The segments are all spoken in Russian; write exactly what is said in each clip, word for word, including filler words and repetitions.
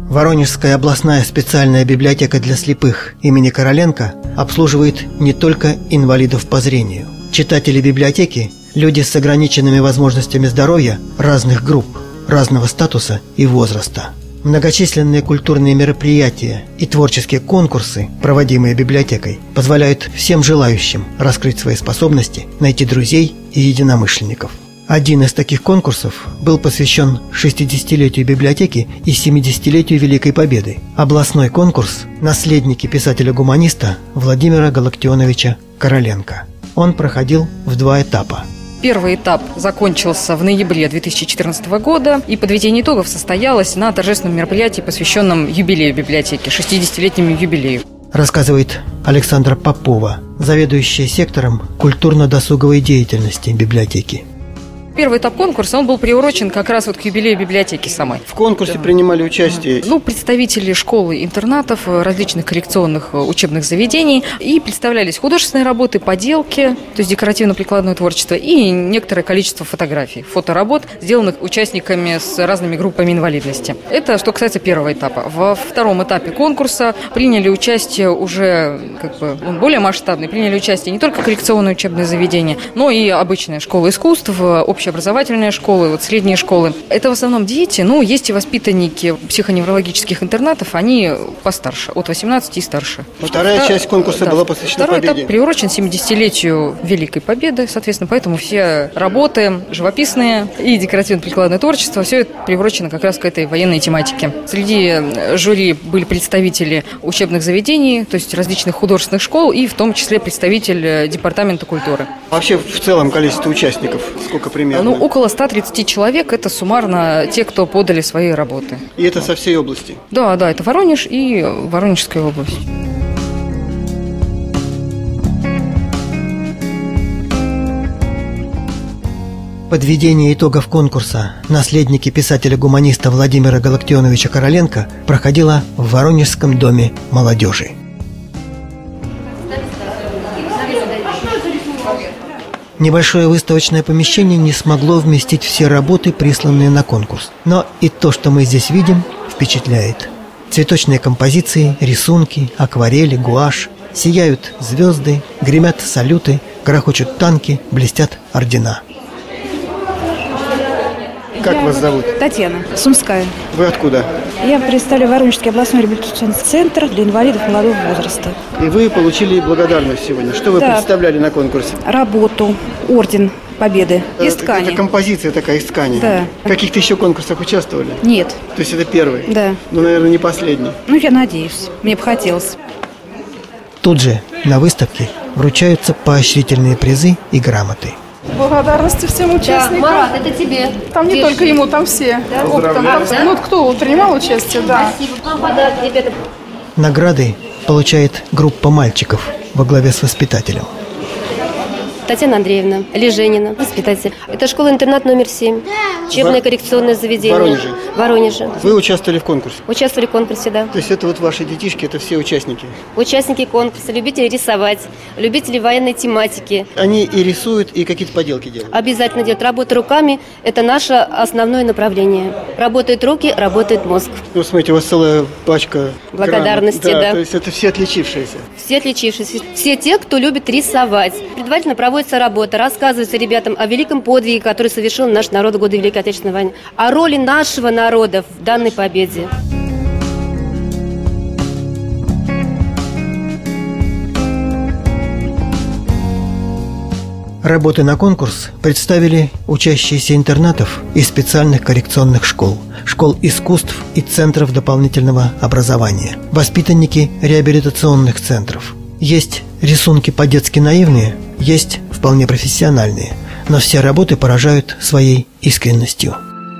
Воронежская областная специальная библиотека для слепых имени Короленко обслуживает не только инвалидов по зрению. Читатели библиотеки – люди с ограниченными возможностями здоровья разных групп, разного статуса и возраста. Многочисленные культурные мероприятия и творческие конкурсы, проводимые библиотекой, позволяют всем желающим раскрыть свои способности, найти друзей и единомышленников. Один из таких конкурсов был посвящен шестидесятилетию библиотеки и семидесятилетию Великой Победы. Областной конкурс «Наследники писателя-гуманиста» Владимира Галактионовича Короленко. Он проходил в два этапа. Первый этап закончился в ноябре две тысячи четырнадцатого года, и подведение итогов состоялось на торжественном мероприятии, посвященном юбилею библиотеки, шестидесятилетнему юбилею. Рассказывает Александра Попова, заведующая сектором культурно-досуговой деятельности библиотеки. Первый этап конкурса, он был приурочен как раз вот к юбилею библиотеки самой. В конкурсе да. принимали участие? Ну, представители школ и интернатов, различных коррекционных учебных заведений. И представлялись художественные работы, поделки, то есть декоративно-прикладное творчество, и некоторое количество фотографий, фоторабот, сделанных участниками с разными группами инвалидности. Это что касается первого этапа. Во втором этапе конкурса приняли участие уже, как бы, он более масштабный, приняли участие не только коррекционные учебные заведения, но и обычная школа искусств, общая образовательные школы, вот средние школы. Это в основном дети, ну, есть и воспитанники психоневрологических интернатов, они постарше, от восемнадцати и старше. Вторая Втор... часть конкурса да. была посвящена Второй победе. Второй этап приурочен семидесятилетию Великой Победы, соответственно, поэтому все работы живописные и декоративно-прикладное творчество, все это приурочено как раз к этой военной тематике. Среди жюри были представители учебных заведений, то есть различных художественных школ, и в том числе представитель департамента культуры. Вообще в целом количество участников сколько примерно? Ну, около ста тридцати человек – это суммарно те, кто подали свои работы. И это со всей области? Да, да, это Воронеж и Воронежская область. Подведение итогов конкурса «Наследники писателя-гуманиста» Владимира Галактионовича Короленко проходило в Воронежском доме молодежи. Небольшое выставочное помещение не смогло вместить все работы, присланные на конкурс. Но и то, что мы здесь видим, впечатляет. Цветочные композиции, рисунки, акварели, гуашь. Сияют звезды, гремят салюты, грохочут танки, блестят ордена. Как Я вас зовут? Татьяна, Сумская. Вы откуда? Я представляю Воронежский областной реабилитационный центр для инвалидов молодого возраста. И вы получили благодарность сегодня. Что вы да. представляли на конкурсе? Работу, орден Победы из ткани. Это композиция такая из ткани? Да. В каких-то еще конкурсах участвовали? Нет. То есть это первый? Да. Ну, наверное, не последний. Ну, я надеюсь. Мне бы хотелось. Тут же на выставке вручаются поощрительные призы и грамоты. Благодарности всем участникам. Да, Марат, это тебе. Там не Держи. только ему, там все. Да? Ох, там, там, да? Ну, кто принимал участие, да. Спасибо. Вам подарок, ребята. Награды получает группа мальчиков во главе с воспитателем. Татьяна Андреевна Леженина, воспитатель. Это школа-интернат номер семь. Учебное коррекционное заведение. В Воронеже? В Воронеже. Вы участвовали в конкурсе? Участвовали в конкурсе, да. То есть это вот ваши детишки, это все участники? Участники конкурса, любители рисовать, любители военной тематики. Они и рисуют, и какие-то поделки делают? Обязательно делают. Работа руками – это наше основное направление. Работают руки, работает мозг. Ну, смотрите, у вас целая пачка благодарности, грамот. да. То есть это все отличившиеся? Все отличившиеся. Все те, кто любит рисовать. Предварительно проводится работа, рассказывается ребятам о великом подвиге, который совершил наш народ в годы Великой Отечественной войны, о роли нашего народа в данной победе. Работы на конкурс представили учащиеся интернатов и специальных коррекционных школ, школ искусств и центров дополнительного образования, воспитанники реабилитационных центров. Есть рисунки по-детски наивные, есть вполне профессиональные, но все работы поражают своей искренностью.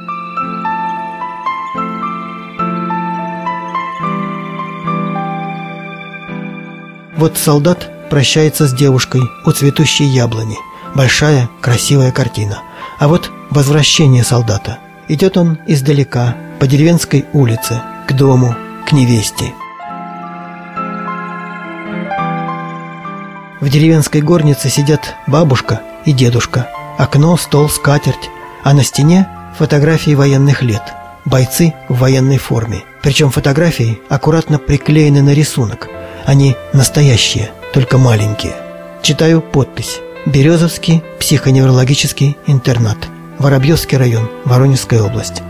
Вот солдат прощается с девушкой у цветущей яблони. Большая, красивая картина. А вот возвращение солдата. Идет он издалека, по деревенской улице, к дому, к невесте. В деревенской горнице сидят бабушка и дедушка. Окно, стол, скатерть. А на стене фотографии военных лет. бойцы в военной форме. Причем фотографии аккуратно приклеены на рисунок. Они настоящие, только маленькие. Читаю подпись: «Березовский психоневрологический интернат. Воробьевский район, Воронежская область».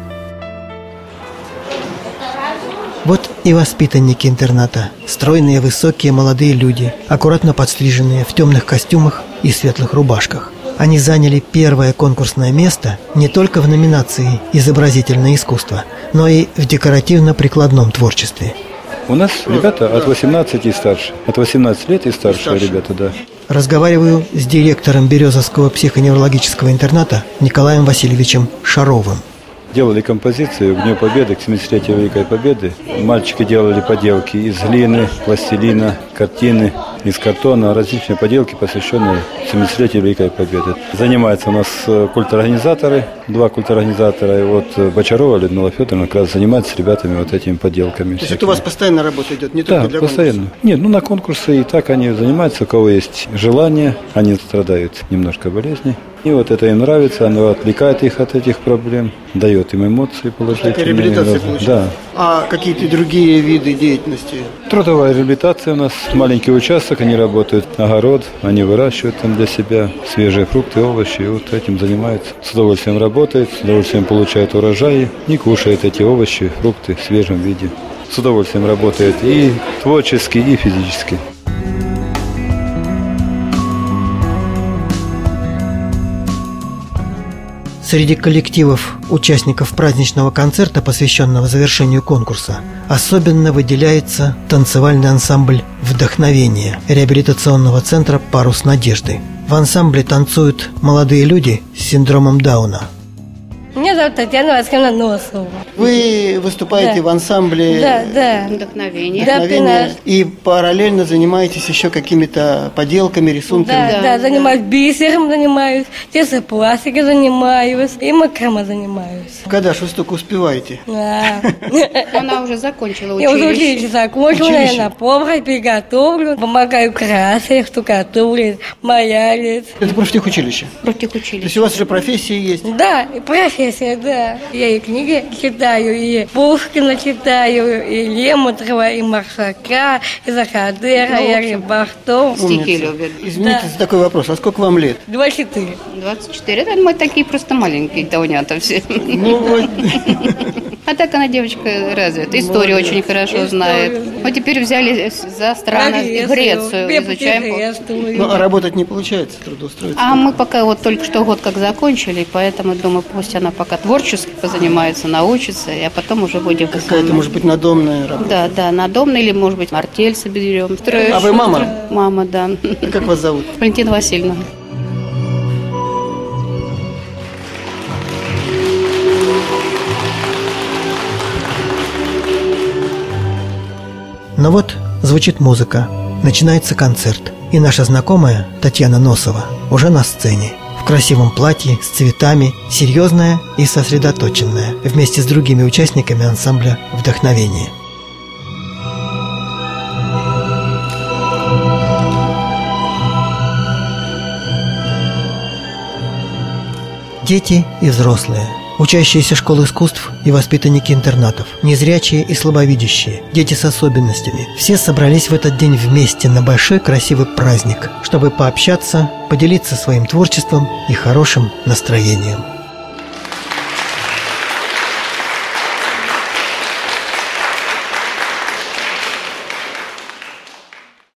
Вот и воспитанники интерната. Стройные, высокие, молодые люди, аккуратно подстриженные, в темных костюмах и светлых рубашках. Они заняли первое конкурсное место не только в номинации «Изобразительное искусство», но и в декоративно-прикладном творчестве. У нас ребята от восемнадцати и старше. От восемнадцати лет и старше, и старше. Ребята, да. Разговариваю с директором Березовского психоневрологического интерната Николаем Васильевичем Шаровым. Делали композицию к Дню Победы, к семидесятилетию Великой Победы. Мальчики делали поделки из глины, пластилина, картины, из картона, различные поделки, посвященные семидесятилетию Великой Победы. Занимаются у нас культурорганизаторы, два культурорганизатора. И вот Бочарова Людмила Федоровна как раз занимается с ребятами вот этими поделками. То есть это у вас постоянно работа идет, не только да, для постоянно. конкурса? Нет, ну на конкурсы и так они занимаются, у кого есть желание, они страдают немножко болезней. И вот это им нравится, оно отвлекает их от этих проблем, дает им эмоции положительные. Такая реабилитация получается? Да. А какие-то другие виды деятельности? Трудовая реабилитация у нас, маленький участок, они работают, огород, они выращивают там для себя свежие фрукты, овощи, и вот этим занимаются. С удовольствием работают, с удовольствием получают урожаи и кушают эти овощи, фрукты в свежем виде. С удовольствием работают и творчески, и физически. Среди коллективов участников праздничного концерта, посвященного завершению конкурса, особенно выделяется танцевальный ансамбль «Вдохновение» реабилитационного центра «Парус надежды». В ансамбле танцуют молодые люди с синдромом Дауна. Меня зовут Татьяна Васильевна Носова. Вы выступаете да. в ансамбле да, да. «Вдохновение». «Вдохновение». И параллельно занимаетесь еще какими-то поделками, рисунками. Да, да, да, занимаюсь бисером, занимаюсь, тесопластикой занимаюсь и макраме занимаюсь. Когда ж вы столько успеваете? Да. Она уже закончила училище. Я уже училище закончила, я на повара приготовлю, помогаю красить, штукатурить, маялить. Это профтехучилище? Профтехучилище. То есть у вас уже профессии есть? Да, и профессия, да. Я и книги читаю, и Пушкина читаю, и Лемутрова, и Маршака, и Захадера, Ну, и Рибахтов. Стихи любят. Извините Да. за такой вопрос. А сколько вам лет? двадцать четыре. двадцать четыре. Это мы такие просто маленькие таунята все. Ну вот. А так она девочка развита. Историю очень хорошо знает. Вот теперь взяли за страны Грецию. Изучаем. Ну, а работать не получается, трудоустроиться? А мы пока вот только что год как закончили, поэтому думаю, пусть она пока творчески позанимается, научится, а потом уже будем... Какая-то, может быть, надомная работа? Да, да, надомная или, может быть, артель соберем. А вы мама? Мама, да. А как вас зовут? Валентина Васильевна. Ну вот, звучит музыка, начинается концерт. И наша знакомая Татьяна Носова уже на сцене. В красивом платье, с цветами, серьезная и сосредоточенная, вместе с другими участниками ансамбля «Вдохновение». Дети и взрослые, учащиеся школ искусств и воспитанники интернатов, незрячие и слабовидящие, дети с особенностями. Все собрались в этот день вместе на большой красивый праздник, чтобы пообщаться, поделиться своим творчеством и хорошим настроением.